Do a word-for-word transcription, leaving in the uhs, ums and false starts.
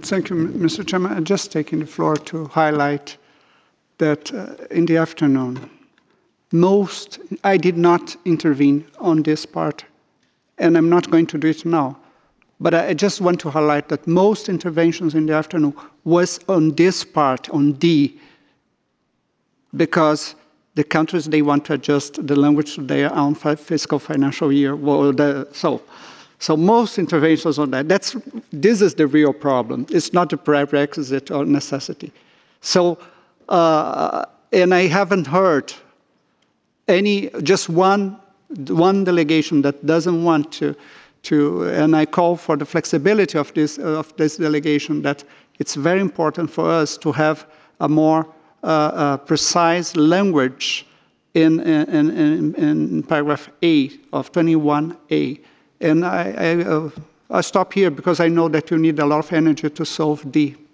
Thank you, Mister Chairman. I'm just taking the floor to highlight that uh, in the afternoon, most, I did not intervene on this part, and I'm not going to do it now. But I just want to highlight that most interventions in the afternoon was on this part, on D, because the countries, they want to adjust the language to their own fiscal financial year. Well, the, so, so most interventions on that. That's, this is the real problem. It's not a prerequisite or necessity. So, uh, and I haven't heard any, just one, one delegation that doesn't want to, to, and I call for the flexibility of this, of this delegation, that it's very important for us to have a more uh, uh, precise language in, in, in, in paragraph A of twenty-one A. And I, I, uh, I'll stop here because I know that you need a lot of energy to solve D.